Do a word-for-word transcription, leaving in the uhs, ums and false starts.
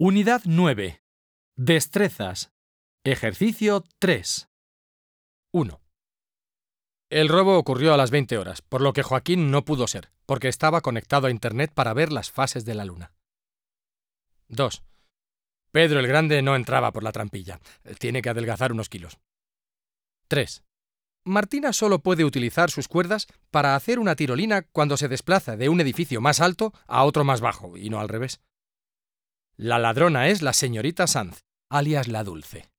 Unidad nueve. Destrezas. Ejercicio tres. uno. El robo ocurrió a las veinte horas, por lo que Joaquín no pudo ser, porque estaba conectado a Internet para ver las fases de la luna. dos. Pedro el Grande no entraba por la trampilla. Tiene que adelgazar unos kilos. tres. Martina solo puede utilizar sus cuerdas para hacer una tirolina cuando se desplaza de un edificio más alto a otro más bajo, y no al revés. La ladrona es la señorita Sanz, alias la Dulce.